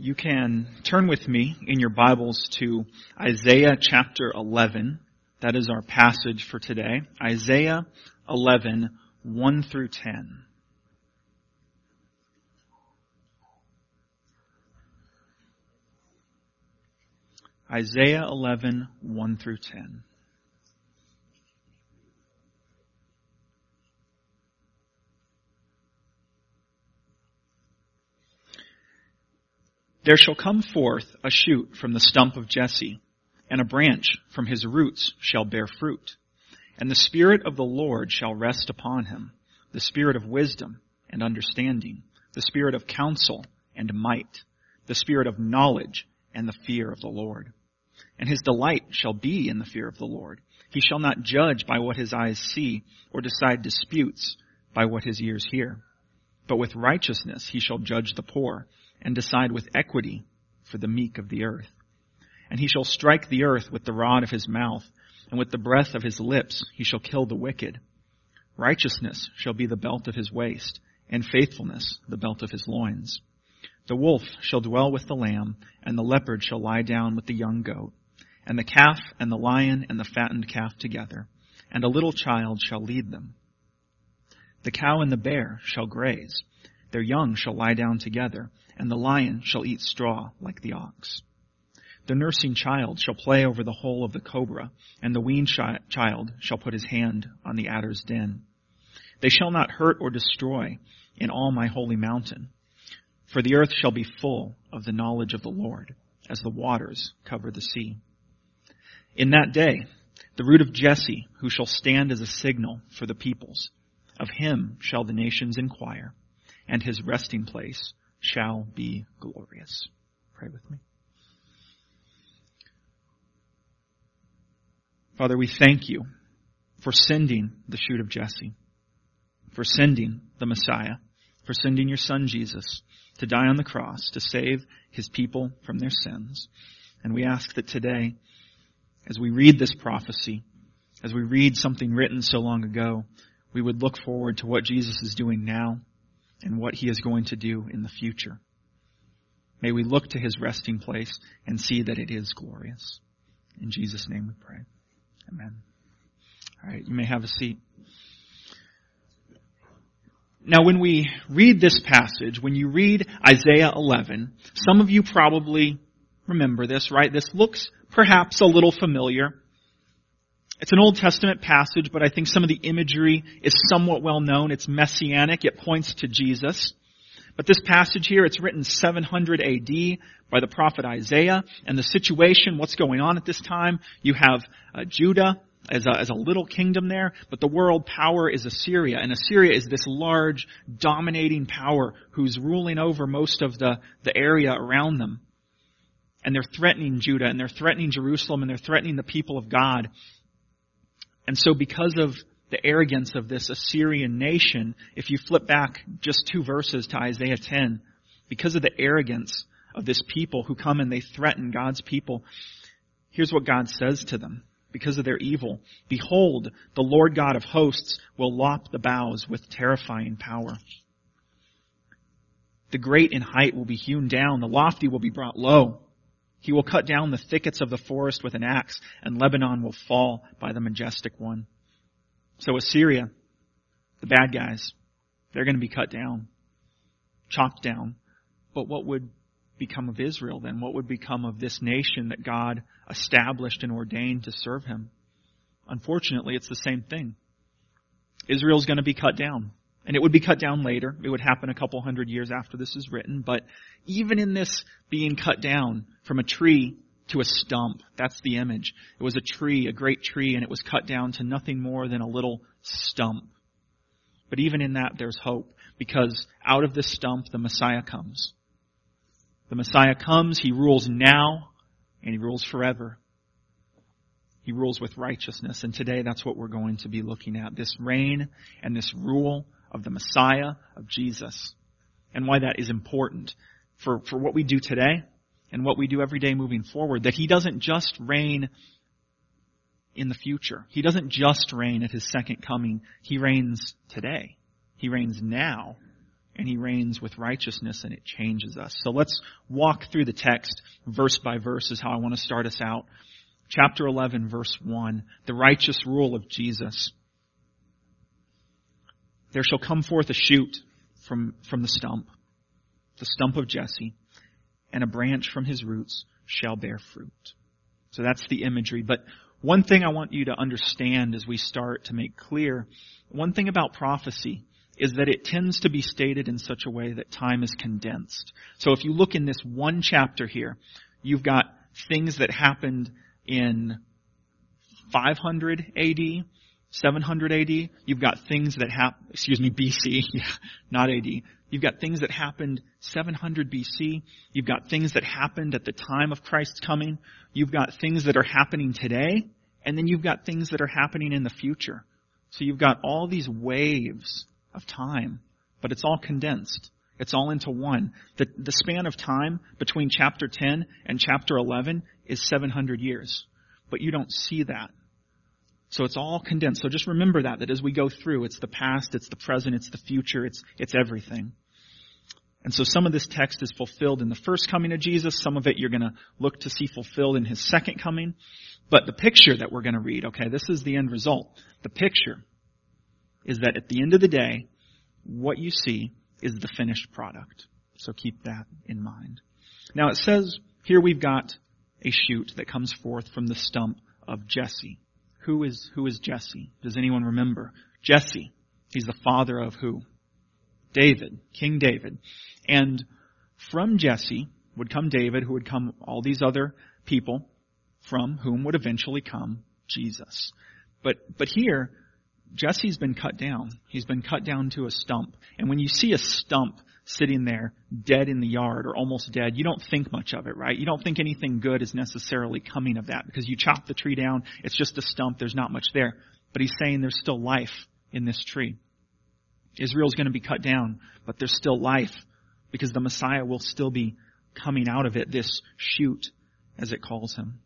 You can turn with me in your Bibles to Isaiah chapter 11. That is our passage for today. Isaiah 11, 1 through 10. Isaiah 11, 1 through 10. There shall come forth a shoot from the stump of Jesse, and a branch from his roots shall bear fruit. And the Spirit of the Lord shall rest upon him, the Spirit of wisdom and understanding, the Spirit of counsel and might, the Spirit of knowledge and the fear of the Lord. And his delight shall be in the fear of the Lord. He shall not judge by what his eyes see, or decide disputes by what his ears hear. But with righteousness he shall judge the poor, and decide with equity for the meek of the earth. And he shall strike the earth with the rod of his mouth, and with the breath of his lips he shall kill the wicked. Righteousness shall be the belt of his waist, and faithfulness the belt of his loins. The wolf shall dwell with the lamb, and the leopard shall lie down with the young goat, and the calf and the lion and the fattened calf together, and a little child shall lead them. The cow and the bear shall graze, their young shall lie down together, and the lion shall eat straw like the ox. The nursing child shall play over the hole of the cobra, and the weaned child shall put his hand on the adder's den. They shall not hurt or destroy in all my holy mountain, for the earth shall be full of the knowledge of the Lord, as the waters cover the sea. In that day, the root of Jesse, who shall stand as a signal for the peoples, of him shall the nations inquire, and his resting place shall be glorious. Pray with me. Father, we thank you for sending the shoot of Jesse, for sending the Messiah, for sending your Son Jesus to die on the cross to save his people from their sins. And we ask that today, as we read this prophecy, as we read something written so long ago, we would look forward to what Jesus is doing now and what he is going to do in the future. May we look to his resting place and see that it is glorious. In Jesus' name we pray. Amen. All right, you may have a seat. Now, when we read this passage, when you read Isaiah 11, some of you probably remember this, right? This looks perhaps a little familiar. It's an Old Testament passage, but I think some of the imagery is somewhat well known. It's messianic. It points to Jesus. But this passage here, it's written 700 AD by the prophet Isaiah. And the situation, what's going on at this time, you have Judah as a little kingdom there, but the world power is Assyria. And Assyria is this large, dominating power who's ruling over most of the area around them. And they're threatening Judah, and they're threatening Jerusalem, and they're threatening the people of God. And so because of the arrogance of this Assyrian nation, if you flip back just 2 verses to Isaiah 10, because of the arrogance of this people who come and they threaten God's people, here's what God says to them. Because of their evil, behold, the Lord God of hosts will lop the boughs with terrifying power. The great in height will be hewn down, the lofty will be brought low. He will cut down the thickets of the forest with an axe, and Lebanon will fall by the majestic one. So Assyria, the bad guys, they're going to be cut down, chopped down. But what would become of Israel then? What would become of this nation that God established and ordained to serve him? Unfortunately, it's the same thing. Israel's going to be cut down. And it would be cut down later. It would happen a couple hundred years after this is written. But even in this being cut down from a tree to a stump, that's the image. It was a tree, a great tree, and it was cut down to nothing more than a little stump. But even in that, there's hope, because out of this stump, the Messiah comes. The Messiah comes, he rules now, and he rules forever. He rules with righteousness, and today that's what we're going to be looking at, this reign and this rule of the Messiah, of Jesus, and why that is important for what we do today and what we do every day moving forward, that he doesn't just reign in the future. He doesn't just reign at his second coming. He reigns today. He reigns now. and he reigns with righteousness, and it changes us. So let's walk through the text verse by verse is how I want to start us out. Chapter 11, verse 1, the righteous rule of Jesus. There shall come forth a shoot from the stump of Jesse, and a branch from his roots shall bear fruit. So that's the imagery. But one thing I want you to understand as we start to make clear, one thing about prophecy is that it tends to be stated in such a way that time is condensed. So if you look in this one chapter here, you've got things that happened in 500 AD, 700 AD. You've got things that BC, not AD. You've got things that happened 700 BC. You've got things that happened at the time of Christ's coming. You've got things that are happening today. And then you've got things that are happening in the future. So you've got all these waves of time, but it's all condensed. It's all into one. The span of time between chapter 10 and chapter 11 is 700 years. But you don't see that. So it's all condensed. So just remember that as we go through, it's the past, it's the present, it's the future, it's everything. And so some of this text is fulfilled in the first coming of Jesus. Some of it you're going to look to see fulfilled in his second coming. But the picture that we're going to read, okay, this is the end result. The picture is that at the end of the day, what you see is the finished product. So keep that in mind. Now it says, here we've got a shoot that comes forth from the stump of Jesse. Who is Jesse? Does anyone remember? Jesse, he's the father of who? David, King David. And from Jesse would come David, who would come all these other people, from whom would eventually come Jesus. But here, Jesse's been cut down. He's been cut down to a stump. And when you see a stump sitting there, dead in the yard or almost dead, you don't think much of it, right? You don't think anything good is necessarily coming of that because you chop the tree down, it's just a stump, there's not much there. But he's saying there's still life in this tree. Israel's going to be cut down, but there's still life because the Messiah will still be coming out of it, this shoot, as it calls him.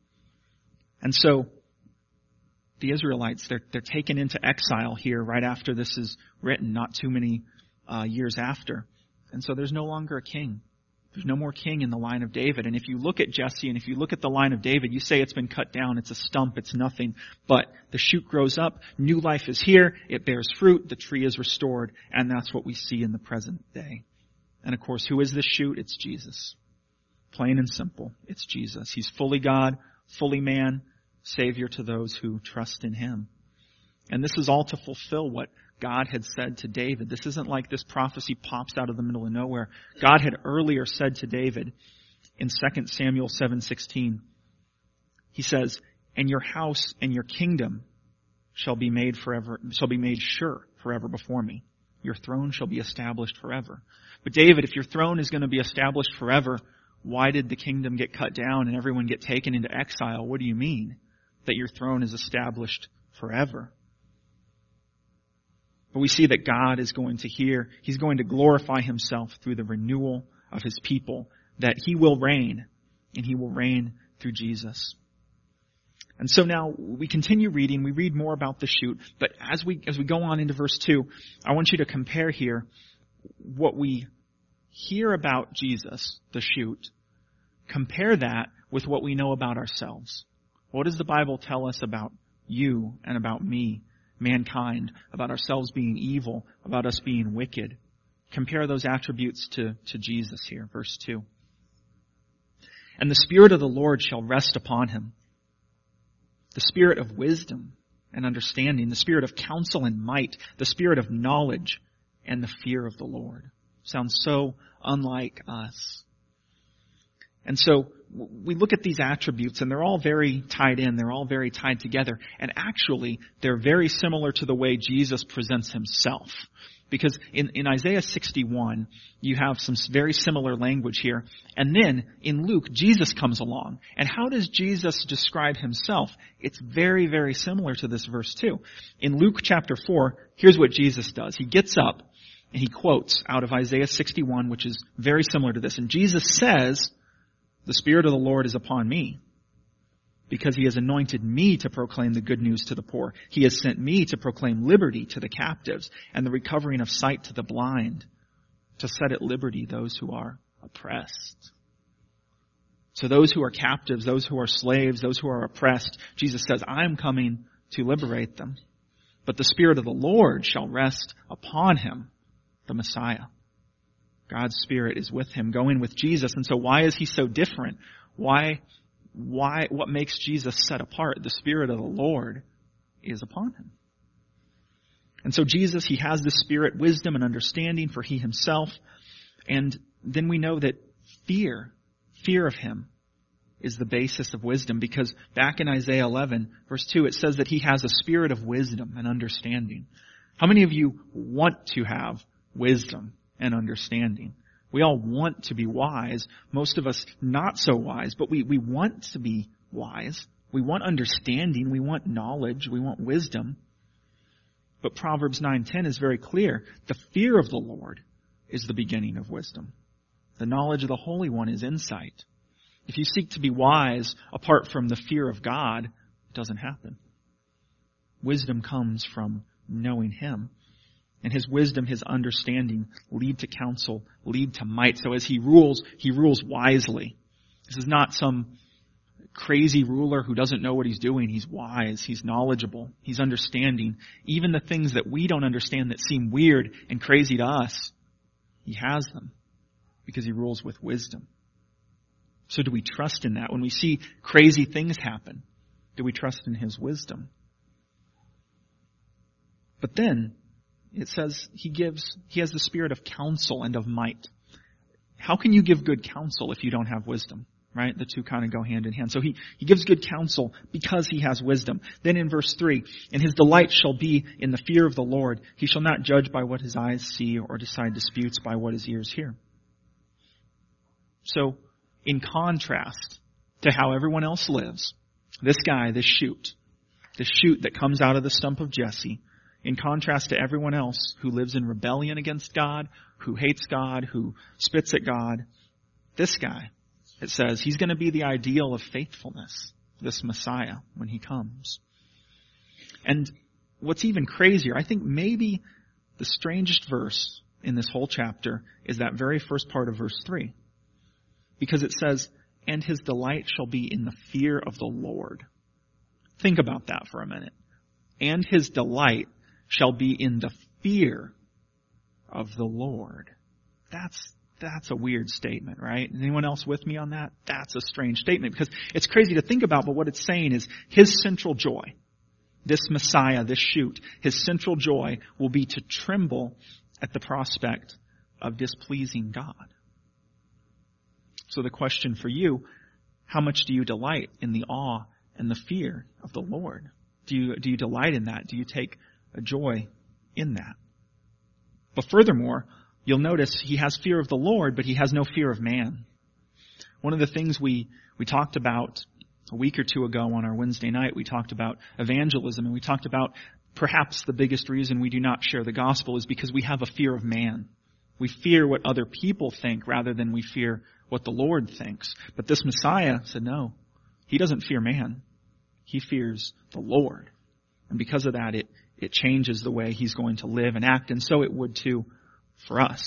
And so, the Israelites, they're taken into exile here right after this is written, not too many years after. And so there's no longer a king. There's no more king in the line of David. And if you look at Jesse and if you look at the line of David, you say it's been cut down, it's a stump, it's nothing. But the shoot grows up, new life is here, it bears fruit, the tree is restored, and that's what we see in the present day. And of course, who is this shoot? It's Jesus. Plain and simple, it's Jesus. He's fully God, fully man, Savior to those who trust in him. And this is all to fulfill what God had said to David. This isn't like this prophecy pops out of the middle of nowhere. God had earlier said to David in 2 Samuel 7:16, he says, "And your house and your kingdom shall be made sure forever before me. Your throne shall be established forever." But David, if your throne is going to be established forever, why did the kingdom get cut down and everyone get taken into exile? What do you mean that your throne is established forever? But we see that God is going to He's going to glorify himself through the renewal of his people, that he will reign, and he will reign through Jesus. And so now we continue reading, we read more about the shoot, but as we go on into verse 2, I want you to compare here what we hear about Jesus, the shoot, compare that with what we know about ourselves. What does the Bible tell us about you and about me, mankind, about ourselves being evil, about us being wicked? Compare those attributes to Jesus here, verse 2. "And the Spirit of the Lord shall rest upon him, the Spirit of wisdom and understanding, the Spirit of counsel and might, the Spirit of knowledge and the fear of the Lord." Sounds so unlike us. And so we look at these attributes and they're all very tied in. They're all very tied together. And actually, they're very similar to the way Jesus presents himself. Because in Isaiah 61, you have some very similar language here. And then in Luke, Jesus comes along. And how does Jesus describe himself? It's very, very similar to this verse too. In Luke chapter 4, here's what Jesus does. He gets up and he quotes out of Isaiah 61, which is very similar to this. And Jesus says, "The Spirit of the Lord is upon me, because he has anointed me to proclaim the good news to the poor. He has sent me to proclaim liberty to the captives and the recovering of sight to the blind, to set at liberty those who are oppressed. So those who are captives, those who are slaves, those who are oppressed, Jesus says, I'm coming to liberate them. But the Spirit of the Lord shall rest upon him, the Messiah. God's Spirit is with him, going with Jesus. And so why is he so different? What makes Jesus set apart? The Spirit of the Lord is upon him. And so Jesus, he has the Spirit, wisdom and understanding for he himself. And then we know that fear of him is the basis of wisdom, because back in Isaiah 11, verse 2, it says that he has a spirit of wisdom and understanding. How many of you want to have wisdom and understanding? We all want to be wise. Most of us not so wise, but we want to be wise. We want understanding. We want knowledge. We want wisdom. But Proverbs 9:10 is very clear. The fear of the Lord is the beginning of wisdom. The knowledge of the Holy One is insight. If you seek to be wise apart from the fear of God, it doesn't happen. Wisdom comes from knowing him. And his wisdom, his understanding lead to counsel, lead to might. So as he rules wisely. This is not some crazy ruler who doesn't know what he's doing. He's wise, he's knowledgeable, he's understanding. Even the things that we don't understand that seem weird and crazy to us, he has them because he rules with wisdom. So do we trust in that? When we see crazy things happen, do we trust in his wisdom? But then it says he has the spirit of counsel and of might. How can you give good counsel if you don't have wisdom? Right? The two kind of go hand in hand. So he gives good counsel because he has wisdom. Then in verse 3, and his delight shall be in the fear of the Lord. He shall not judge by what his eyes see or decide disputes by what his ears hear. So in contrast to how everyone else lives, this guy, this shoot that comes out of the stump of Jesse, in contrast to everyone else who lives in rebellion against God, who hates God, who spits at God, this guy, it says, he's going to be the ideal of faithfulness, this Messiah, when he comes. And what's even crazier, I think maybe the strangest verse in this whole chapter is that very first part of verse 3. Because it says, and his delight shall be in the fear of the Lord. Think about that for a minute. And his delight shall be in the fear of the Lord. That's a weird statement, right? Is anyone else with me on that? That's a strange statement because it's crazy to think about, but what it's saying is his central joy, this Messiah, this shoot, his central joy will be to tremble at the prospect of displeasing God. So the question for you, how much do you delight in the awe and the fear of the Lord? Do you delight in that? Do you take a joy in that? But furthermore, you'll notice he has fear of the Lord, but he has no fear of man. One of the things we talked about a week or two ago on our Wednesday night, we talked about evangelism, and we talked about perhaps the biggest reason we do not share the gospel is because we have a fear of man. We fear what other people think rather than we fear what the Lord thinks. But this Messiah said no. He doesn't fear man. He fears the Lord. And because of that, it changes the way he's going to live and act, and so it would too for us.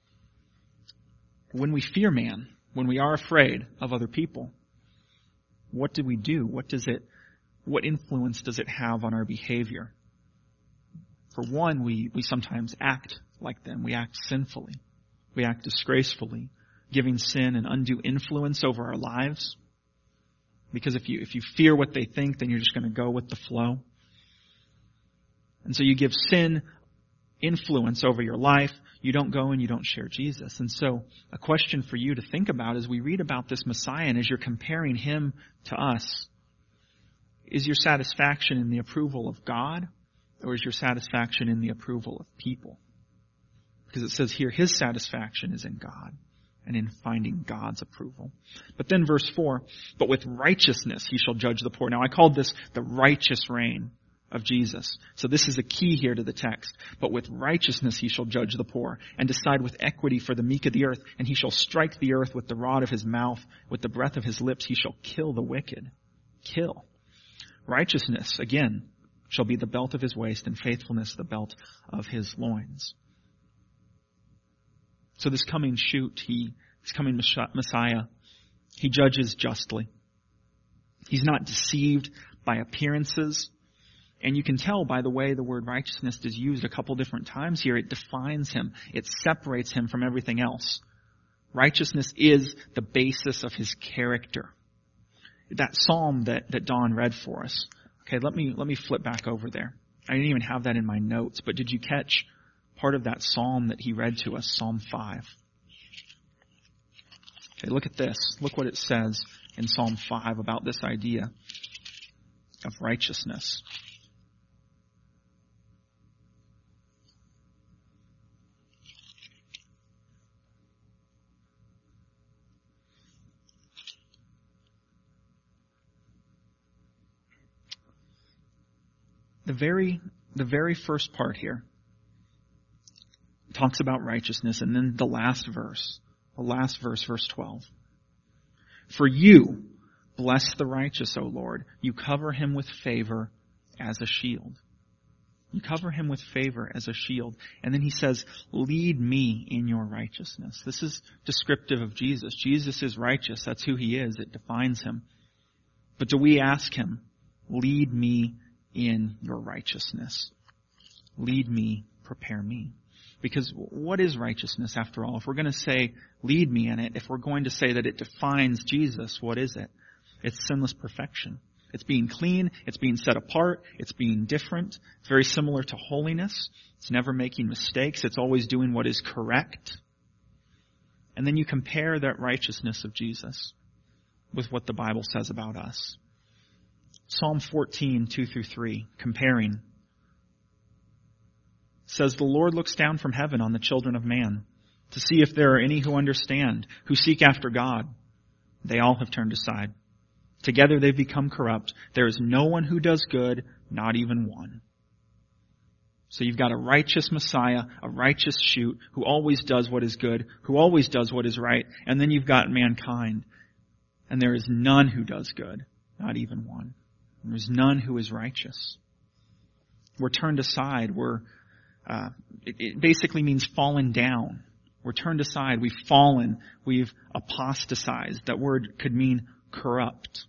When we fear man, when we are afraid of other people, what do we do? What influence does it have on our behavior? For one, we sometimes act like them. We act sinfully. We act disgracefully, giving sin an undue influence over our lives. Because if you fear what they think, then you're just going to go with the flow. And so you give sin influence over your life. You don't go and you don't share Jesus. And so a question for you to think about as we read about this Messiah and as you're comparing him to us, is your satisfaction in the approval of God, or is your satisfaction in the approval of people? Because it says here, his satisfaction is in God and in finding God's approval. But then verse 4, but with righteousness he shall judge the poor. Now I called this the righteous reign of Jesus. So this is a key here to the text. But with righteousness he shall judge the poor and decide with equity for the meek of the earth. And he shall strike the earth with the rod of his mouth. With the breath of his lips he shall kill the wicked. Kill. Righteousness, again, shall be the belt of his waist, and faithfulness the belt of his loins. So this coming this coming Messiah, he judges justly. He's not deceived by appearances. And you can tell by the way the word righteousness is used a couple different times here. It defines him. It separates him from everything else. Righteousness is the basis of his character. That psalm that Don read for us. Okay, let me flip back over there. I didn't even have that in my notes, but did you catch part of that psalm that he read to us, Psalm 5? Okay, look at this. Look what it says in Psalm 5 about this idea of righteousness. The very first part here talks about righteousness, and then the last verse, verse 12. For you bless the righteous, O Lord. You cover him with favor as a shield. You cover him with favor as a shield. And then he says, lead me in your righteousness. This is descriptive of Jesus. Jesus is righteous. That's who he is. It defines him. But do we ask him, lead me in your righteousness? Lead me, prepare me. Because what is righteousness after all? If we're going to say, lead me in it, if we're going to say that it defines Jesus, what is it? It's sinless perfection. It's being clean, it's being set apart, it's being different. It's very similar to holiness. It's never making mistakes, it's always doing what is correct. And then you compare that righteousness of Jesus with what the Bible says about us. Psalm 14, 2-3, comparing, says, the Lord looks down from heaven on the children of man to see if there are any who understand, who seek after God. They all have turned aside. Together they've become corrupt. There is no one who does good, not even one. So you've got a righteous Messiah, a righteous shoot, who always does what is good, who always does what is right. And then you've got mankind. And there is none who does good, not even one. And there's none who is righteous. We're turned aside. It basically means fallen down. We're turned aside. We've fallen. We've apostatized. That word could mean corrupt.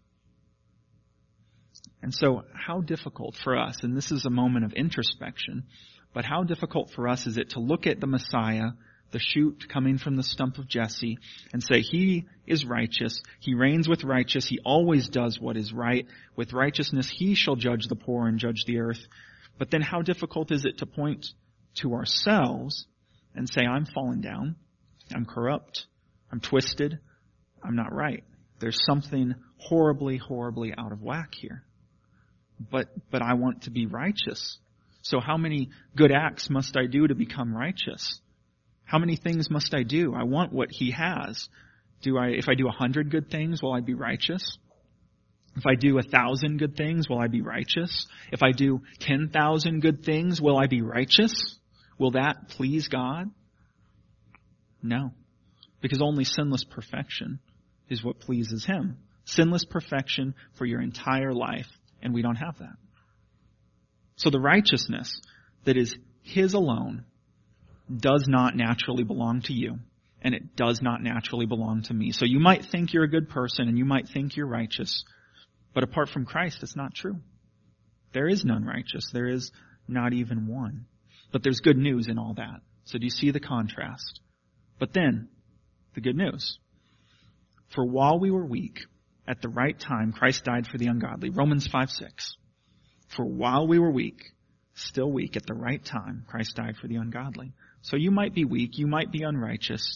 And so how difficult for us, and this is a moment of introspection, but how difficult for us is it to look at the Messiah, the shoot coming from the stump of Jesse, and say, he is righteous, he reigns with righteous, he always does what is right. With righteousness he shall judge the poor and judge the earth. But then how difficult is it to point to ourselves and say, I'm fallen down, I'm corrupt, I'm twisted, I'm not right. There's something horribly, horribly out of whack here. But I want to be righteous. So how many good acts must I do to become righteous? How many things must I do? I want what he has. If I do 100 good things, will I be righteous? If I do 1,000 good things, will I be righteous? If I do 10,000 good things, will I be righteous? Will that please God? No. Because only sinless perfection is what pleases him. Sinless perfection for your entire life, and we don't have that. So the righteousness that is his alone does not naturally belong to you, and it does not naturally belong to me. So you might think you're a good person, and you might think you're righteous, but apart from Christ, it's not true. There is none righteous. There is not even one. But there's good news in all that. So do you see the contrast? But then, the good news. For while we were weak, at the right time, Christ died for the ungodly. Romans 5:6. For while we were weak, still weak, at the right time, Christ died for the ungodly. So you might be weak, you might be unrighteous,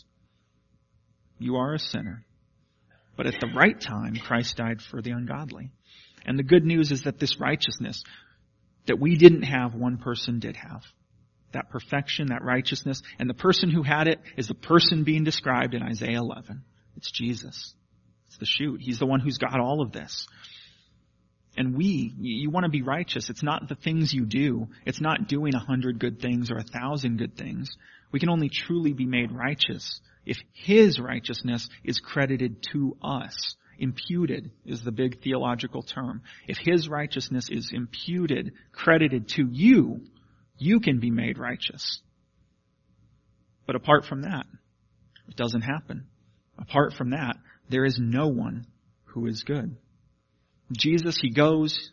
you are a sinner. But at the right time, Christ died for the ungodly. And the good news is that this righteousness that we didn't have, one person did have. That perfection, that righteousness, and the person who had it is the person being described in Isaiah 11. It's Jesus. It's the shoot. He's the one who's got all of this. And you want to be righteous. It's not the things you do. It's not doing 100 good things or 1,000 good things. We can only truly be made righteous if his righteousness is credited to us. Imputed is the big theological term. If his righteousness is imputed, credited to you, you can be made righteous. But apart from that, It doesn't happen. Apart from that, there is no one who is good. Jesus, he goes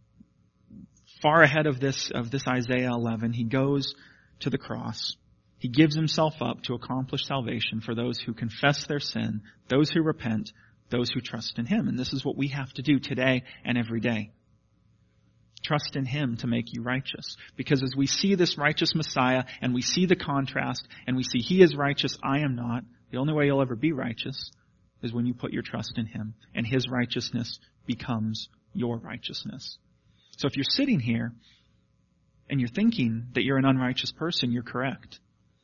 far ahead of this Isaiah 11. He goes to the cross. He gives himself up to accomplish salvation for those who confess their sin, those who repent, those who trust in him. And this is what we have to do today and every day. Trust in him to make you righteous. Because as we see this righteous Messiah and we see the contrast and we see he is righteous, I am not, the only way you'll ever be righteous is when you put your trust in him and his righteousness becomes your righteousness. So if you're sitting here and you're thinking that you're an unrighteous person, you're correct.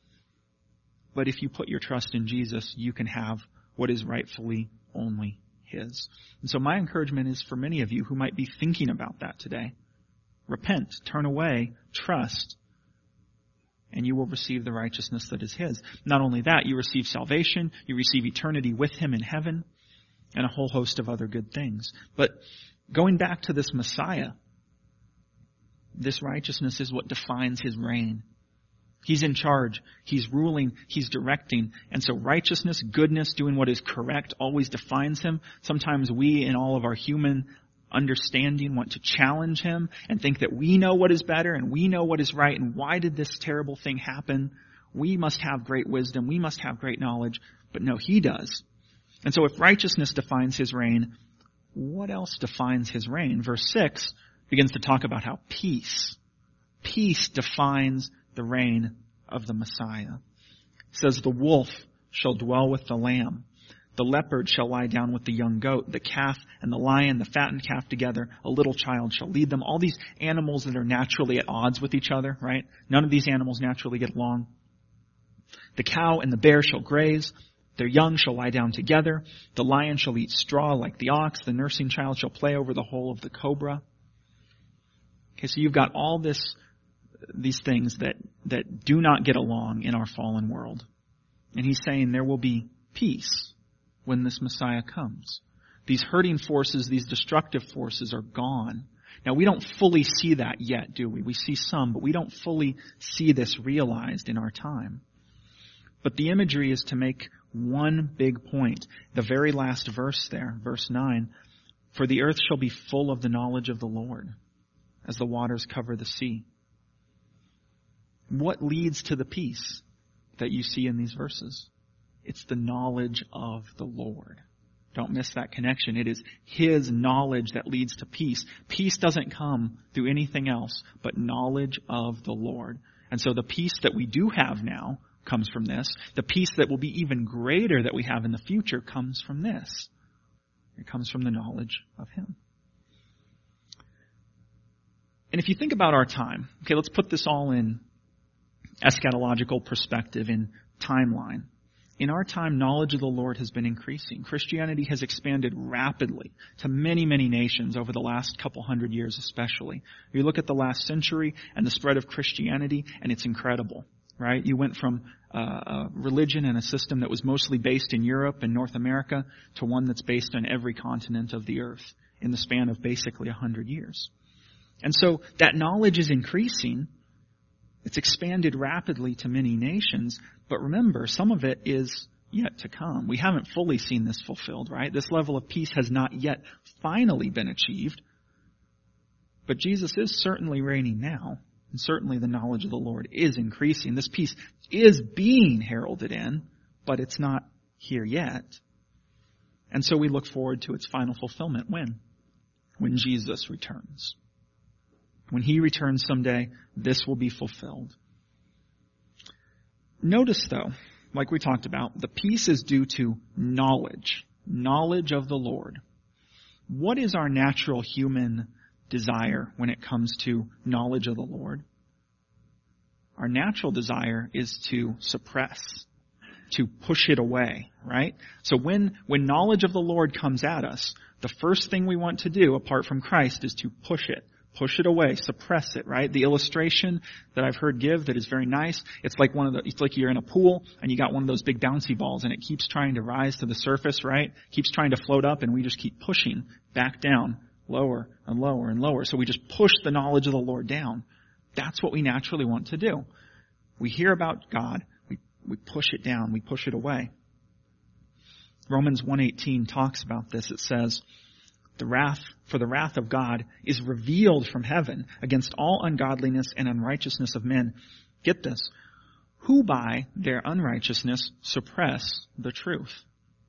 But if you put your trust in Jesus, you can have what is rightfully only his. And so my encouragement is for many of you who might be thinking about that today. Repent, turn away, trust, and you will receive the righteousness that is his. Not only that, you receive salvation, you receive eternity with him in heaven, and a whole host of other good things. But going back to this Messiah, this righteousness is what defines his reign. He's in charge. He's ruling. He's directing. And so righteousness, goodness, doing what is correct always defines him. Sometimes we, in all of our human understanding, want to challenge him and think that we know what is better and we know what is right and why did this terrible thing happen? We must have great wisdom. We must have great knowledge. But no, he does. And so if righteousness defines his reign, what else defines his reign? Verse 6 begins to talk about how peace defines the reign of the Messiah. It says, the wolf shall dwell with the lamb. The leopard shall lie down with the young goat. The calf and the lion, the fattened calf together. A little child shall lead them. All these animals that are naturally at odds with each other, right? None of these animals naturally get along. The cow and the bear shall graze. Their young shall lie down together. The lion shall eat straw like the ox. The nursing child shall play over the hole of the cobra. Okay, so you've got all these things that do not get along in our fallen world. And he's saying there will be peace when this Messiah comes. These hurting forces, these destructive forces are gone. Now we don't fully see that yet, do we? We see some, but we don't fully see this realized in our time. But the imagery is to make one big point. The very last verse there, verse 9, for the earth shall be full of the knowledge of the Lord, as the waters cover the sea. What leads to the peace that you see in these verses? It's the knowledge of the Lord. Don't miss that connection. It is his knowledge that leads to peace. Peace doesn't come through anything else but knowledge of the Lord. And so the peace that we do have now comes from this. The peace that will be even greater that we have in the future comes from this. It comes from the knowledge of him. And if you think about our time, okay, let's put this all in eschatological perspective, in timeline. In our time, knowledge of the Lord has been increasing. Christianity has expanded rapidly to many, many nations over the last couple hundred years especially. You look at the last century and the spread of Christianity, and it's incredible, right? You went from a religion and a system that was mostly based in Europe and North America to one that's based on every continent of the earth in the span of basically 100 years. And so that knowledge is increasing. It's expanded rapidly to many nations, but remember, some of it is yet to come. We haven't fully seen this fulfilled, right? This level of peace has not yet finally been achieved, but Jesus is certainly reigning now, and certainly the knowledge of the Lord is increasing. This peace is being heralded in, but it's not here yet. And so we look forward to its final fulfillment. When? When Jesus returns. When he returns someday, this will be fulfilled. Notice, though, like we talked about, the peace is due to knowledge of the Lord. What is our natural human desire when it comes to knowledge of the Lord? Our natural desire is to suppress, to push it away, right? So when knowledge of the Lord comes at us, the first thing we want to do, apart from Christ, is to push it away, suppress it, right? The illustration that I've heard give that is very nice, it's like you're in a pool and you got one of those big bouncy balls and it keeps trying to rise to the surface, right? Keeps trying to float up and we just keep pushing back down, lower and lower and lower. So we just push the knowledge of the Lord down. That's what we naturally want to do. We hear about God, we push it down, we push it away. Romans 1:18 talks about this. It says, the wrath of God is revealed from heaven against all ungodliness and unrighteousness of men. Get this, who by their unrighteousness suppress the truth.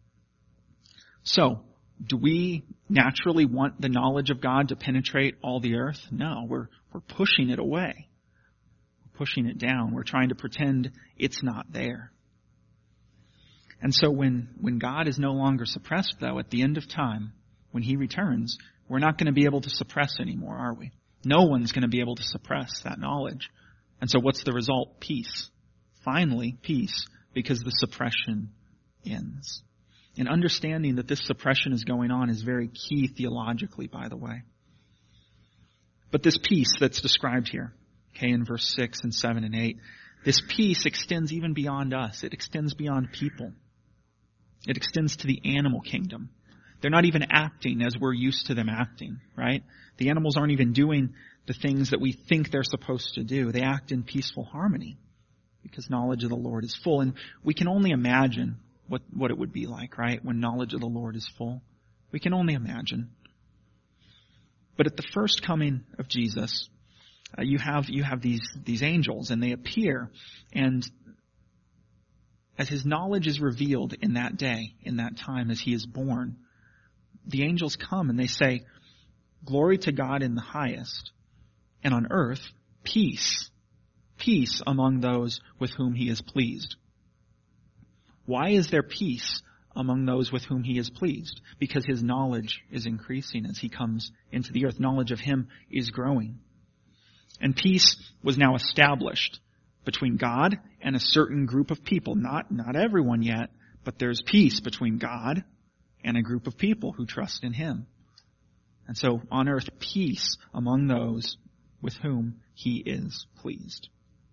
So, do we naturally want the knowledge of God to penetrate all the earth? No, we're pushing it away. We're pushing it down. We're trying to pretend it's not there. And so when God is no longer suppressed, though, at the end of time, when He returns, we're not going to be able to suppress anymore, are we? No one's going to be able to suppress that knowledge. And so what's the result? Peace. Finally, peace, because the suppression ends. And understanding that this suppression is going on is very key theologically, by the way. But this peace that's described here, okay, in verse 6 and 7 and 8, this peace extends even beyond us. It extends beyond people. It extends to the animal kingdom. They're not even acting as we're used to them acting, right? The animals aren't even doing the things that we think they're supposed to do. They act in peaceful harmony because knowledge of the Lord is full. And we can only imagine what it would be like, right, when knowledge of the Lord is full. We can only imagine. But at the first coming of Jesus, you have these angels, and they appear, and as His knowledge is revealed in that day, in that time as He is born, the angels come and they say, "Glory to God in the highest, and on earth peace, peace among those with whom He is pleased." Why is there peace among those with whom He is pleased? Because His knowledge is increasing as He comes into the earth. Knowledge of Him is growing. And peace was now established between God and a certain group of people. Not everyone yet, but there's peace between God and a group of people who trust in Him. And so on earth, peace among those with whom He is pleased.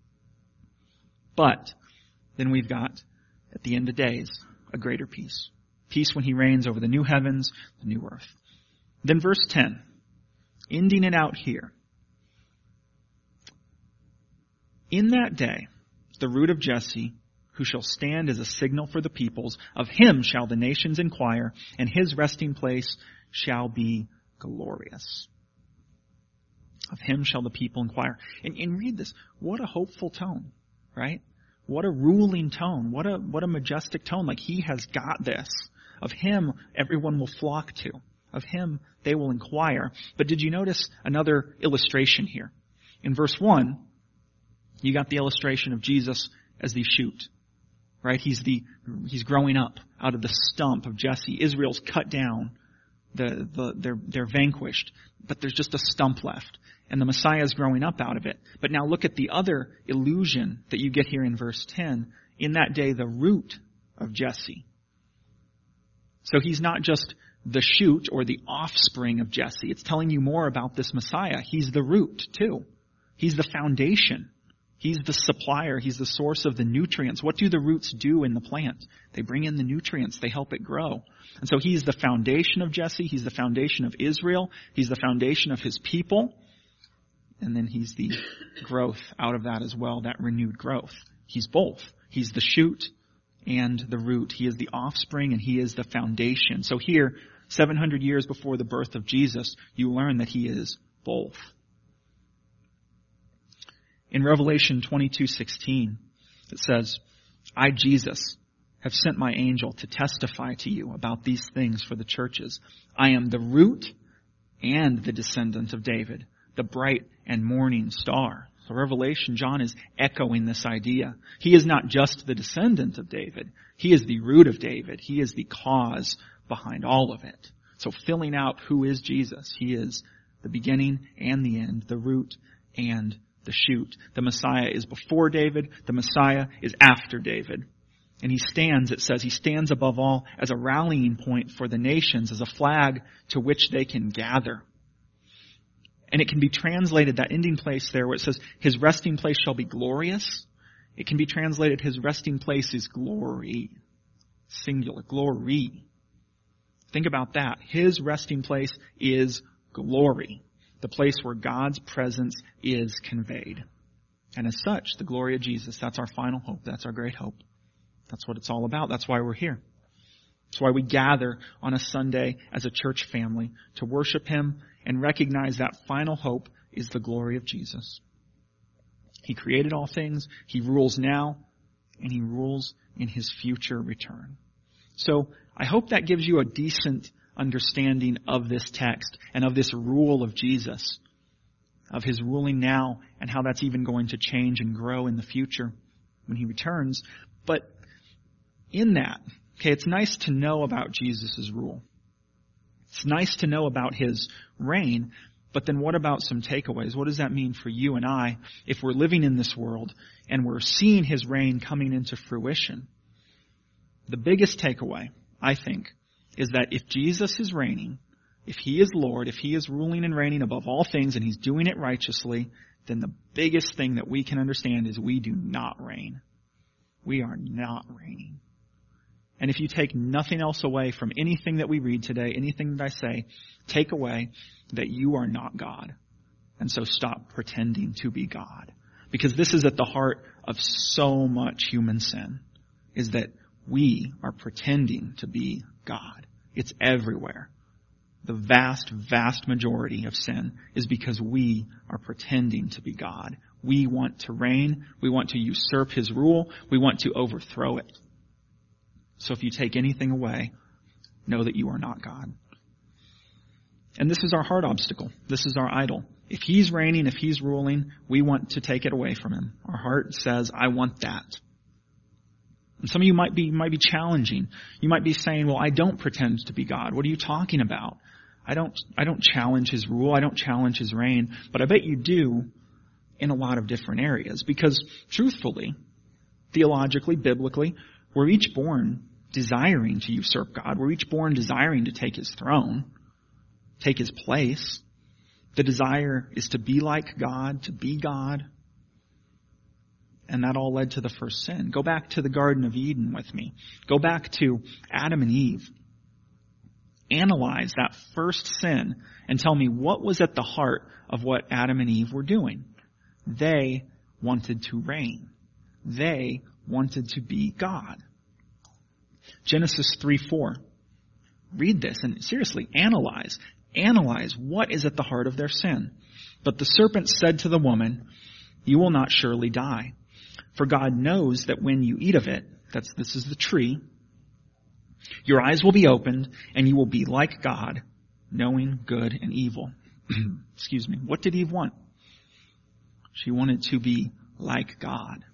But then we've got, at the end of days, a greater peace. Peace when He reigns over the new heavens, the new earth. Then verse 10, ending it out here. In that day, the root of Jesse, who shall stand as a signal for the peoples, of Him shall the nations inquire, and His resting place shall be glorious. Of Him shall the people inquire. And read this. What a hopeful tone, right? What a ruling tone. What a majestic tone. Like He has got this. Of Him, everyone will flock to. Of Him, they will inquire. But did you notice another illustration here? In verse 1, you got the illustration of Jesus as the shoot, right? He's growing up out of the stump of Jesse. Israel's cut down. They're vanquished, but there's just a stump left. And the Messiah is growing up out of it. But now look at the other illusion that you get here in verse 10. In that day, the root of Jesse. So He's not just the shoot or the offspring of Jesse. It's telling you more about this Messiah. He's the root too. He's the foundation. He's the supplier. He's the source of the nutrients. What do the roots do in the plant? They bring in the nutrients. They help it grow. And so He's the foundation of Jesse. He's the foundation of Israel. He's the foundation of His people. And then He's the growth out of that as well, that renewed growth. He's both. He's the shoot and the root. He is the offspring and He is the foundation. So here, 700 years before the birth of Jesus, you learn that He is both. In Revelation 22:16, it says, "I, Jesus, have sent my angel to testify to you about these things for the churches. I am the root and the descendant of David, the bright and morning star." So Revelation, John is echoing this idea. He is not just the descendant of David. He is the root of David. He is the cause behind all of it. So filling out who is Jesus. He is the beginning and the end, the root and the shoot. The Messiah is before David. The Messiah is after David. And He stands, it says, He stands above all as a rallying point for the nations, as a flag to which they can gather. And it can be translated, that ending place there where it says, His resting place shall be glorious. It can be translated, His resting place is glory. Singular, glory. Think about that. His resting place is glory. The place where God's presence is conveyed. And as such, the glory of Jesus, that's our final hope. That's our great hope. That's what it's all about. That's why we're here. That's why we gather on a Sunday as a church family to worship Him and recognize that final hope is the glory of Jesus. He created all things, He rules now, and He rules in His future return. So I hope that gives you a decent understanding of this text and of this rule of Jesus, of His ruling now and how that's even going to change and grow in the future when He returns. But in that, okay, it's nice to know about Jesus' rule. It's nice to know about His reign, but then what about some takeaways? What does that mean for you and I if we're living in this world and we're seeing His reign coming into fruition? The biggest takeaway, I think, is that if Jesus is reigning, if He is Lord, if He is ruling and reigning above all things and He's doing it righteously, then the biggest thing that we can understand is we do not reign. We are not reigning. And if you take nothing else away from anything that we read today, anything that I say, take away that you are not God. And so stop pretending to be God. Because this is at the heart of so much human sin, is that we are pretending to be God. It's everywhere. The vast, vast majority of sin is because we are pretending to be God. We want to reign. We want to usurp His rule. We want to overthrow it. So if you take anything away, know that you are not God. And this is our heart obstacle. This is our idol. If He's reigning, if He's ruling, we want to take it away from Him. Our heart says, I want that. And some of you might be challenging. You might be saying, well, I don't pretend to be God. What are you talking about? I don't challenge His rule. I don't challenge His reign. But I bet you do in a lot of different areas. Because truthfully, theologically, biblically, we're each born desiring to usurp God. We're each born desiring to take His throne, take His place. The desire is to be like God, to be God. And that all led to the first sin. Go back to the Garden of Eden with me. Go back to Adam and Eve. Analyze that first sin and tell me what was at the heart of what Adam and Eve were doing. They wanted to reign. They wanted to be God. Genesis 3:4. Read this and seriously analyze. Analyze what is at the heart of their sin. But the serpent said to the woman, you will not surely die. For God knows that when you eat of it, this is the tree, your eyes will be opened and you will be like God, knowing good and evil. Excuse me. What did Eve want? She wanted to be like God,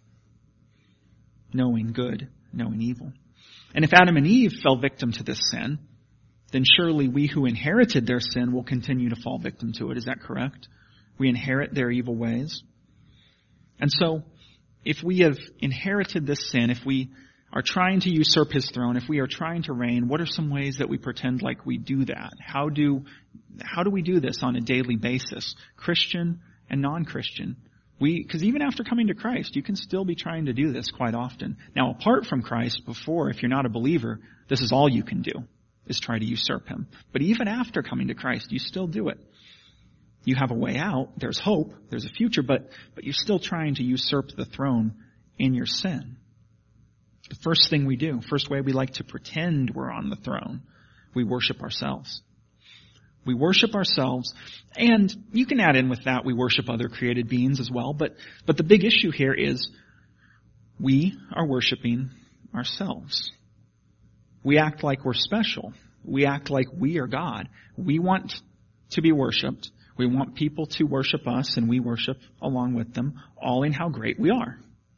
knowing good, knowing evil. And if Adam and Eve fell victim to this sin, then surely we who inherited their sin will continue to fall victim to it. Is that correct? We inherit their evil ways. And so, if we have inherited this sin, if we are trying to usurp His throne, if we are trying to reign, what are some ways that we pretend like we do that? How do we do this on a daily basis? Christian and non-Christian. Because even after coming to Christ, you can still be trying to do this quite often. Now, apart from Christ, before, if you're not a believer, this is all you can do, is try to usurp Him. But even after coming to Christ, you still do it. You have a way out, there's hope, there's a future, but you're still trying to usurp the throne in your sin. The first thing we do, first way we like to pretend we're on the throne, we worship ourselves. We worship ourselves, and you can add in with that, we worship other created beings as well, but the big issue here is we are worshiping ourselves. We act like we're special. We act like we are God. We want to be worshipped. We want people to worship us, and we worship along with them, all in how great we are.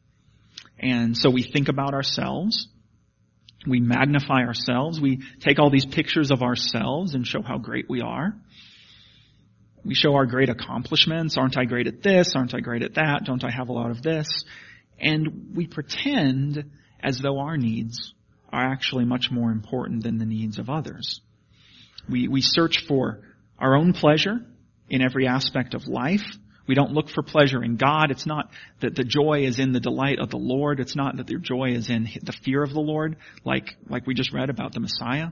And so we think about ourselves. We magnify ourselves. We take all these pictures of ourselves and show how great we are. We show our great accomplishments. Aren't I great at this? Aren't I great at that? Don't I have a lot of this? And we pretend as though our needs are actually much more important than the needs of others. We search for our own pleasure in every aspect of life. We don't look for pleasure in God. It's not that the joy is in the delight of the Lord. It's not that the joy is in the fear of the Lord, like we just read about the Messiah.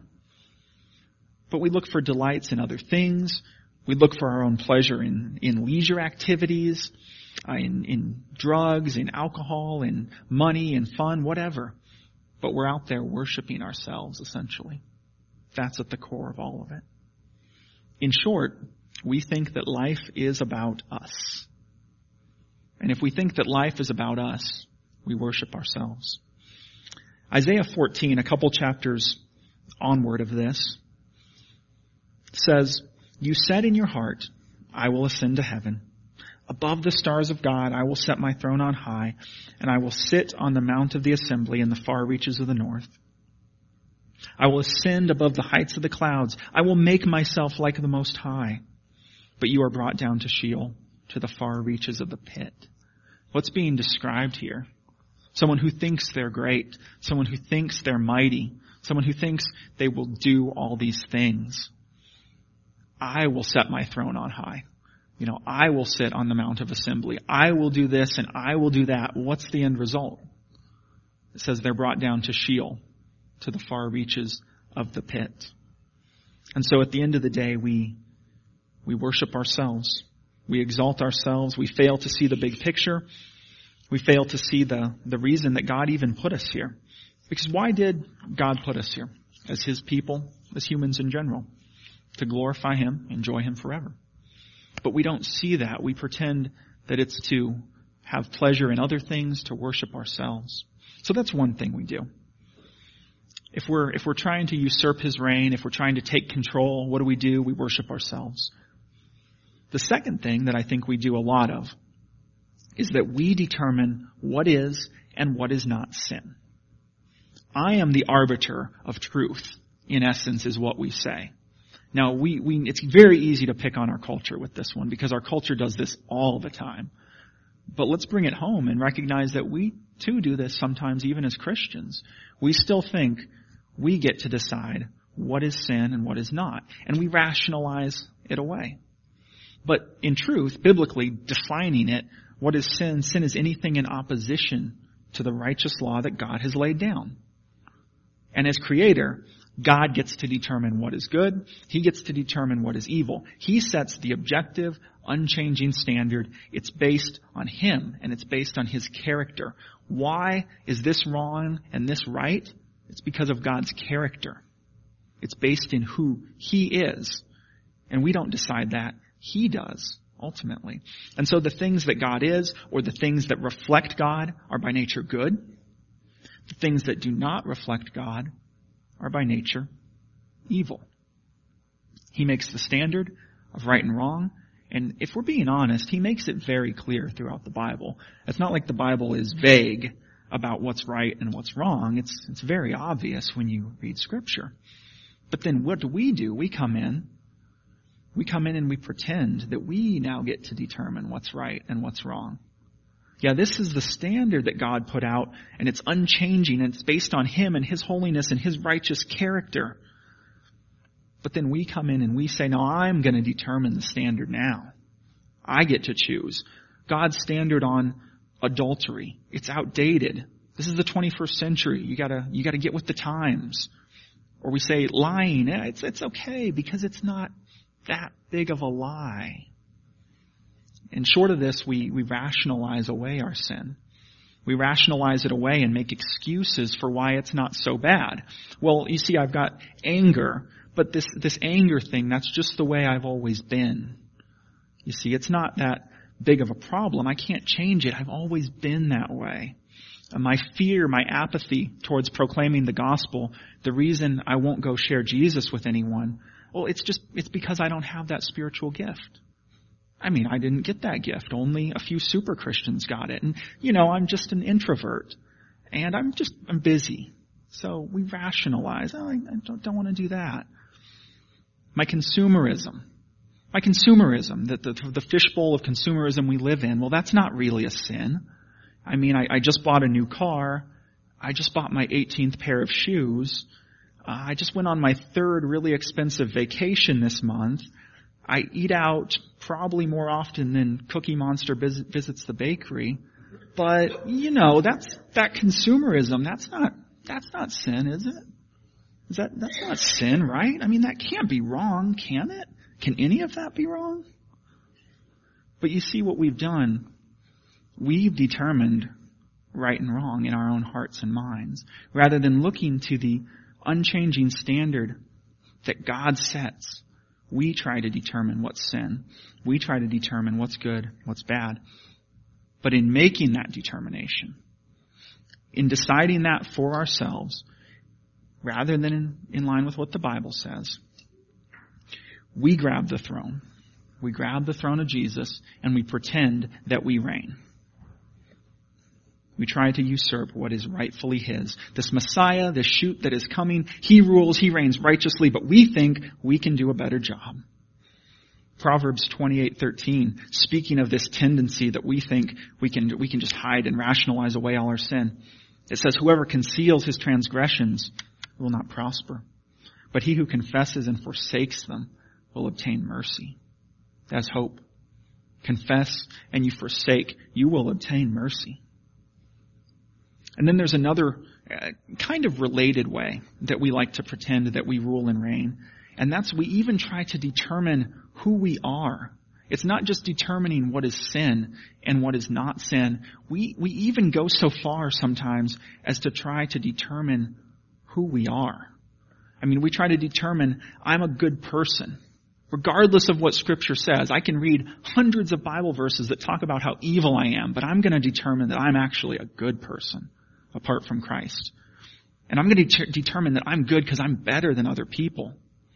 But we look for delights in other things. We look for our own pleasure in leisure activities, in drugs, in alcohol, in money, in fun, whatever. but we're out there worshiping ourselves, essentially. That's at the core of all of it. In short, we think that life is about us. And if we think that life is about us, we worship ourselves. Isaiah 14, a couple chapters onward of this, says, "You said in your heart, I will ascend to heaven. Above the stars of God, I will set my throne on high, and I will sit on the mount of the assembly in the far reaches of the north. I will ascend above the heights of the clouds. I will make myself like the Most High. But you are brought down to Sheol, to the far reaches of the pit." What's being described here? Someone who thinks they're great, someone who thinks they're mighty, someone who thinks they will do all these things. I will set my throne on high. I will sit on the Mount of Assembly. I will do this and I will do that. What's the end result? It says they're brought down to Sheol, to the far reaches of the pit. And so at the end of the day, we worship ourselves. We exalt ourselves. We fail to see the big picture. We fail to see the reason that God even put us here. Because why did God put us here? As His people, as humans in general. To glorify Him, enjoy Him forever. But we don't see that. We pretend that it's to have pleasure in other things, to worship ourselves. So that's one thing we do. If we're trying to usurp His reign, if we're trying to take control, what do? We worship ourselves. The second thing that I think we do a lot of is that we determine what is and what is not sin. I am the arbiter of truth, in essence, is what we say. Now, it's very easy to pick on our culture with this one because our culture does this all the time. But let's bring it home and recognize that we too do this sometimes even as Christians. We still think we get to decide what is sin and what is not. And we rationalize it away. But in truth, biblically defining it, what is sin? Sin is anything in opposition to the righteous law that God has laid down. And as Creator, God gets to determine what is good. He gets to determine what is evil. He sets the objective, unchanging standard. It's based on Him, and it's based on His character. Why is this wrong and this right? It's because of God's character. It's based in who He is. And we don't decide that. He does, ultimately. And so the things that God is, or the things that reflect God, are by nature good. The things that do not reflect God are by nature evil. He makes the standard of right and wrong. And if we're being honest, He makes it very clear throughout the Bible. It's not like the Bible is vague about what's right and what's wrong. It's very obvious when you read Scripture. But then what do? We come in and we pretend that we now get to determine what's right and what's wrong. Yeah, this is the standard that God put out, and it's unchanging, and it's based on Him and His holiness and His righteous character. But then we come in and we say, no, I'm going to determine the standard now. I get to choose. God's standard on adultery, it's outdated. This is the 21st century. You gotta get with the times. Or we say lying, it's okay because it's not that big of a lie. And short of this, we rationalize away our sin. We rationalize it away and make excuses for why it's not so bad. Well, you see, I've got anger, but this anger thing, that's just the way I've always been. You see, it's not that big of a problem. I can't change it. I've always been that way. My fear, my apathy towards proclaiming the gospel, the reason I won't go share Jesus with anyone, well, it's because I don't have that spiritual gift. I mean, I didn't get that gift. Only a few super Christians got it. And, I'm just an introvert. And I'm busy. So we rationalize, I don't want to do that. My consumerism, the fishbowl of consumerism we live in, well, that's not really a sin. I mean, I just bought a new car. I just bought my 18th pair of shoes. I just went on my 3rd really expensive vacation this month. I eat out probably more often than Cookie Monster visits the bakery. But, that consumerism, that's not sin, is it? That's not sin, right? I mean, that can't be wrong, can it? Can any of that be wrong? But you see what we've done. We've determined right and wrong in our own hearts and minds, rather than looking to the unchanging standard that God sets. We try to determine what's sin. We try to determine what's good, what's bad. But in making that determination, in deciding that for ourselves, rather than in line with what the Bible says, we grab the throne. We grab the throne of Jesus and we pretend that we reign. We try to usurp what is rightfully his. This Messiah, this shoot that is coming, he rules, he reigns righteously, but we think we can do a better job. Proverbs 28:13, speaking of this tendency that we think we can just hide and rationalize away all our sin. It says, whoever conceals his transgressions will not prosper, but he who confesses and forsakes them will obtain mercy. That's hope. Confess and you forsake, you will obtain mercy. And then there's another kind of related way that we like to pretend that we rule and reign. And that's we even try to determine who we are. It's not just determining what is sin and what is not sin. We even go so far sometimes as to try to determine who we are. I mean, we try to determine, I'm a good person. Regardless of what Scripture says, I can read hundreds of Bible verses that talk about how evil I am, but I'm going to determine that I'm actually a good person apart from Christ. And I'm going to determine that I'm good because I'm better than other people.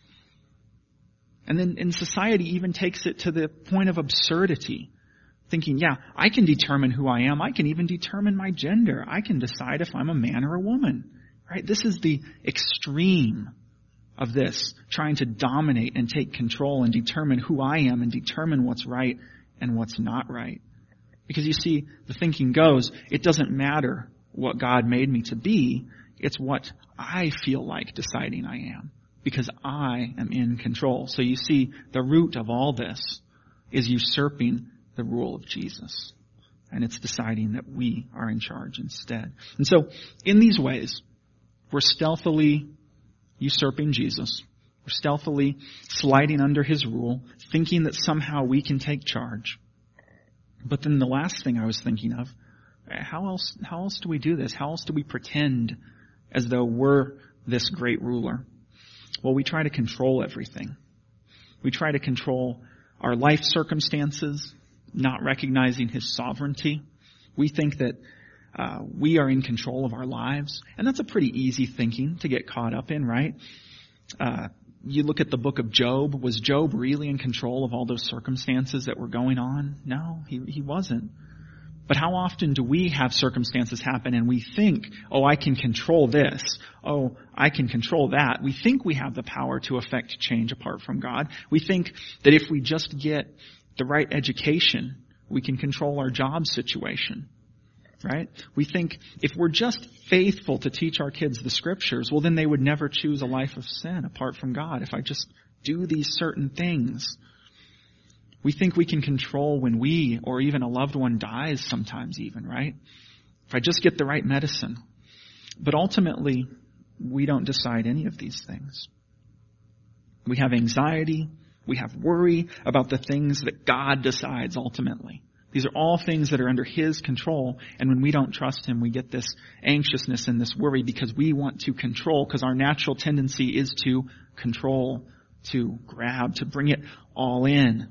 And then in society even takes it to the point of absurdity. Thinking, yeah, I can determine who I am. I can even determine my gender. I can decide if I'm a man or a woman. Right? This is the extreme of this, trying to dominate and take control and determine who I am and determine what's right and what's not right. Because you see, the thinking goes, it doesn't matter what God made me to be. It's what I feel like deciding I am. Because I am in control. So you see, the root of all this is usurping the rule of Jesus. And it's deciding that we are in charge instead. And so, in these ways, we're stealthily usurping Jesus. We're stealthily sliding under his rule, thinking that somehow we can take charge. But then the last thing I was thinking of, how else do we do this? How else do we pretend as though we're this great ruler? Well, we try to control everything. We try to control our life circumstances, not recognizing his sovereignty. We think that we are in control of our lives. And that's a pretty easy thinking to get caught up in, right? You look at the book of Job. Was Job really in control of all those circumstances that were going on? No, he wasn't. But how often do we have circumstances happen and we think, oh, I can control this. Oh, I can control that. We think we have the power to affect change apart from God. We think that if we just get the right education, we can control our job situation. Right? We think if we're just faithful to teach our kids the Scriptures, well, then they would never choose a life of sin apart from God if I just do these certain things. We think we can control when we or even a loved one dies sometimes even, right? If I just get the right medicine. But ultimately, we don't decide any of these things. We have anxiety. We have worry about the things that God decides ultimately. These are all things that are under his control. And when we don't trust him, we get this anxiousness and this worry because we want to control, because our natural tendency is to control, to grab, to bring it all in.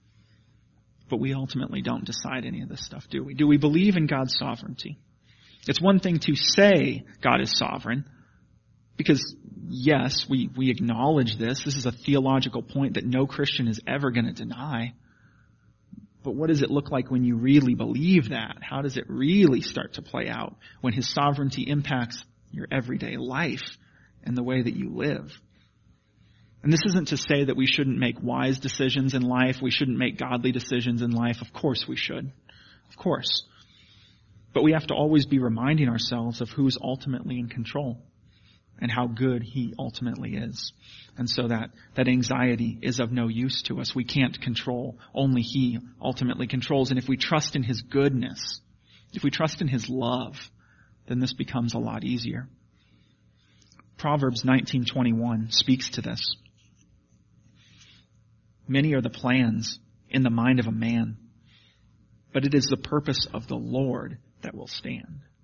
But we ultimately don't decide any of this stuff, do we? Do we believe in God's sovereignty? It's one thing to say God is sovereign, because yes, we acknowledge this. This is a theological point that no Christian is ever going to deny. But what does it look like when you really believe that? How does it really start to play out when his sovereignty impacts your everyday life and the way that you live? And this isn't to say that we shouldn't make wise decisions in life. We shouldn't make godly decisions in life. Of course we should. Of course. But we have to always be reminding ourselves of who's ultimately in control and how good he ultimately is. And so that anxiety is of no use to us. We can't control. Only he ultimately controls. And if we trust in his goodness, if we trust in his love, then this becomes a lot easier. Proverbs 19:21 speaks to this. Many are the plans in the mind of a man, but it is the purpose of the Lord that will stand.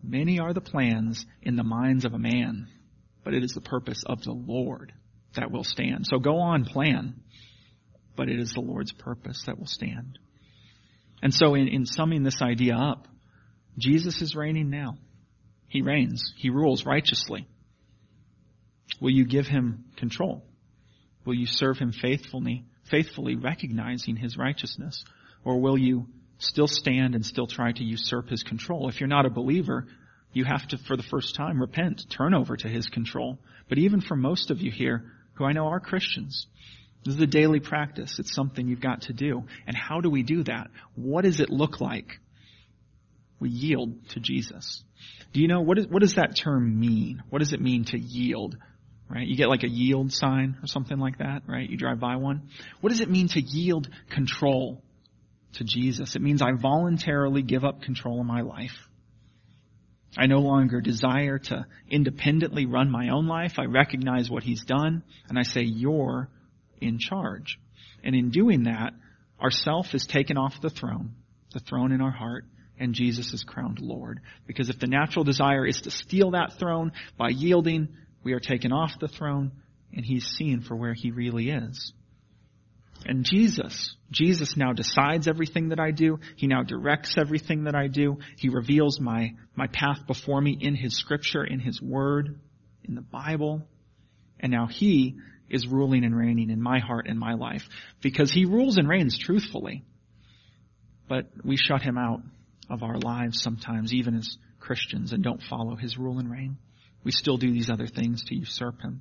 Many are the plans in the minds of a man, but it is the purpose of the Lord that will stand. So go on, plan, but it is the Lord's purpose that will stand. And so in summing this idea up, Jesus is reigning now. He reigns. He rules righteously. Will you give him control? Will you serve him faithfully recognizing his righteousness? Or will you still stand and still try to usurp his control? If you're not a believer, you have to, for the first time, repent, turn over to his control. But even for most of you here, who I know are Christians, this is a daily practice. It's something you've got to do. And how do we do that? What does it look like? We yield to Jesus. Do you know, what does that term mean? What does it mean to yield? Right? You get like a yield sign or something like that, right? You drive by one. What does it mean to yield control to Jesus? It means I voluntarily give up control of my life. I no longer desire to independently run my own life. I recognize what he's done, and I say, you're in charge. And in doing that, our self is taken off the throne in our heart, and Jesus is crowned Lord. Because if the natural desire is to steal that throne, by yielding, we are taken off the throne, and he's seen for where he really is. And Jesus now decides everything that I do. He now directs everything that I do. He reveals my path before me in his scripture, in his word, in the Bible. And now he is ruling and reigning in my heart and my life. Because he rules and reigns truthfully. But we shut him out of our lives sometimes, even as Christians, and don't follow his rule and reign. We still do these other things to usurp him.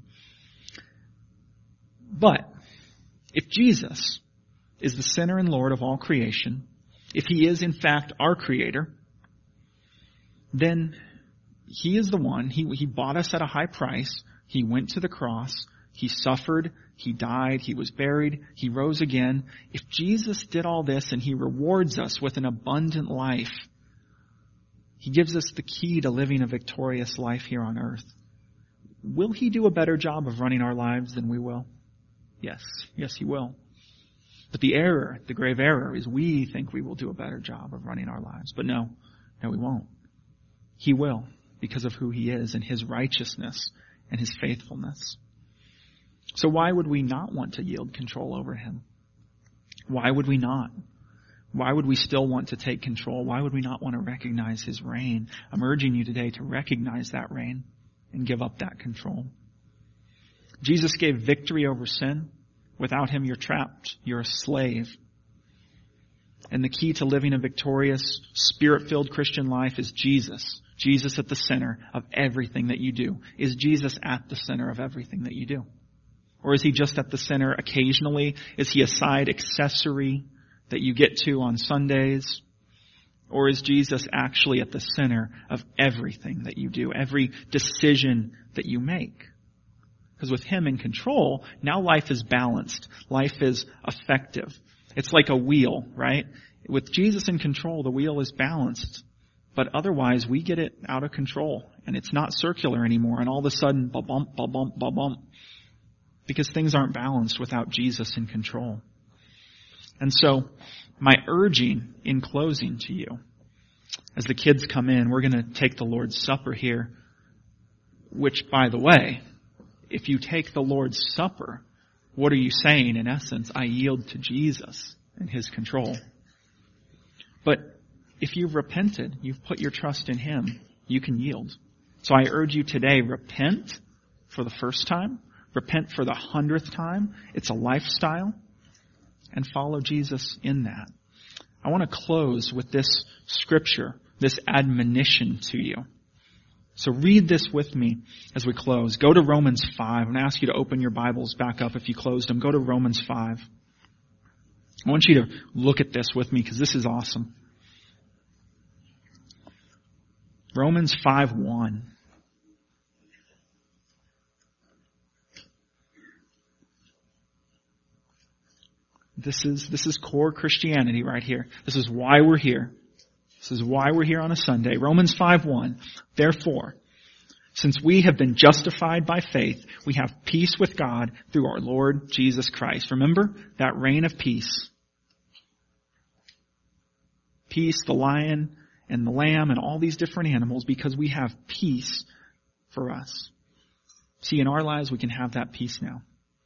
But if Jesus is the center and Lord of all creation, if he is in fact our creator, then he is the one. He bought us at a high price. He went to the cross. He suffered. He died. He was buried. He rose again. If Jesus did all this and he rewards us with an abundant life, he gives us the key to living a victorious life here on earth. Will he do a better job of running our lives than we will? Yes. Yes, he will. But the grave error is we think we will do a better job of running our lives. But no, we won't. He will, because of who he is and his righteousness and his faithfulness. So why would we not want to yield control over him? Why would we not? Why would we still want to take control? Why would we not want to recognize his reign? I'm urging you today to recognize that reign and give up that control. Jesus gave victory over sin. Without him, you're trapped. You're a slave. And the key to living a victorious, spirit-filled Christian life is Jesus. Jesus at the center of everything that you do. Is Jesus at the center of everything that you do? Or is he just at the center occasionally? Is he a side accessory that you get to on Sundays? Or is Jesus actually at the center of everything that you do, every decision that you make? Because with him in control, now life is balanced. Life is effective. It's like a wheel, right? With Jesus in control, the wheel is balanced. But otherwise, we get it out of control. And it's not circular anymore. And all of a sudden, ba-bump, ba-bump, ba-bump. Because things aren't balanced without Jesus in control. And so, my urging in closing to you, as the kids come in, we're going to take the Lord's Supper here. Which, by the way, if you take the Lord's Supper, what are you saying in essence? I yield to Jesus and his control. But if you've repented, you've put your trust in him, you can yield. So I urge you today, repent for the first time. Repent for the 100th time. It's a lifestyle. And follow Jesus in that. I want to close with this scripture, this admonition to you. So read this with me as we close. Go to Romans 5. I'm going to ask you to open your Bibles back up if you closed them. Go to Romans 5. I want you to look at this with me because this is awesome. Romans 5:1. This is core Christianity right here. This is why we're here. This is why we're here on a Sunday. Romans 5:1. Therefore, since we have been justified by faith, we have peace with God through our Lord Jesus Christ. Remember that reign of peace. Peace, the lion and the lamb and all these different animals because we have peace for us. See, in our lives, we can have that peace now.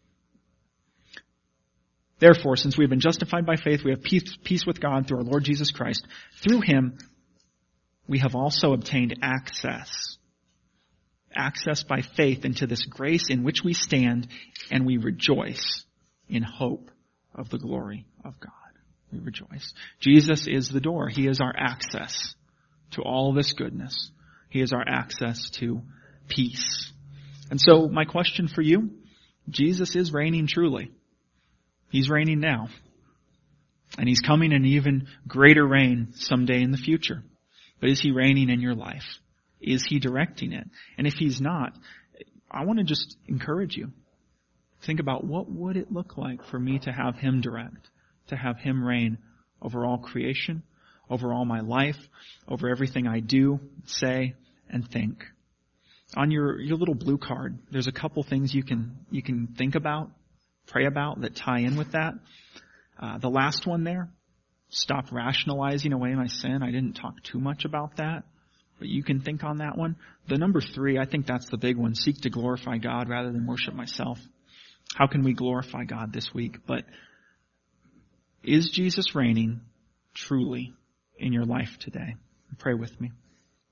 Therefore, since we have been justified by faith, we have peace with God through our Lord Jesus Christ. Through him, we have also obtained access by faith into this grace in which we stand, and we rejoice in hope of the glory of God. We rejoice. Jesus is the door. He is our access to all this goodness. He is our access to peace. And so my question for you, Jesus is reigning truly. He's reigning now. And he's coming in even greater reign someday in the future. But is he reigning in your life? Is he directing it? And if he's not, I want to just encourage you. Think about what would it look like for me to have him direct, to have him reign over all creation, over all my life, over everything I do, say, and think. On your little blue card, there's a couple things you can think about, pray about that tie in with that. The last one there, stop rationalizing away my sin. I didn't talk too much about that, but you can think on that one. The number 3, I think that's the big one. Seek to glorify God rather than worship myself. How can we glorify God this week? But is Jesus reigning truly in your life today? Pray with me.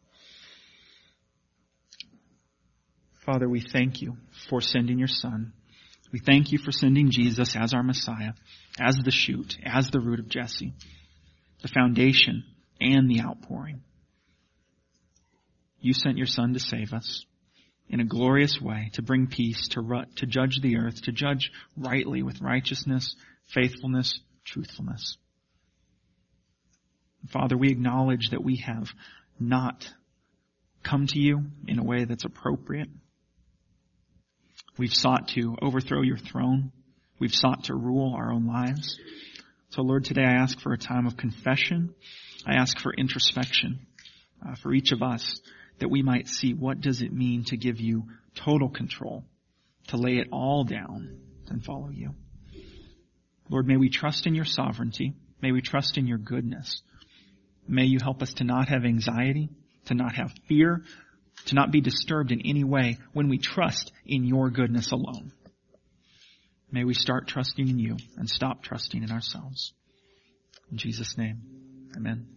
Father, we thank you for sending your Son. We thank you for sending Jesus as our Messiah, as the shoot, as the root of Jesse, the foundation and the outpouring. You sent your Son to save us in a glorious way, to bring peace, to judge the earth, to judge rightly with righteousness, faithfulness, truthfulness. Father, we acknowledge that we have not come to you in a way that's appropriate. We've sought to overthrow your throne. We've sought to rule our own lives. So Lord, today I ask for a time of confession. I ask for introspection for each of us, that we might see what does it mean to give you total control, to lay it all down and follow you. Lord, may we trust in your sovereignty. May we trust in your goodness. May you help us to not have anxiety, to not have fear, to not be disturbed in any way when we trust in your goodness alone. May we start trusting in you and stop trusting in ourselves. In Jesus' name, amen.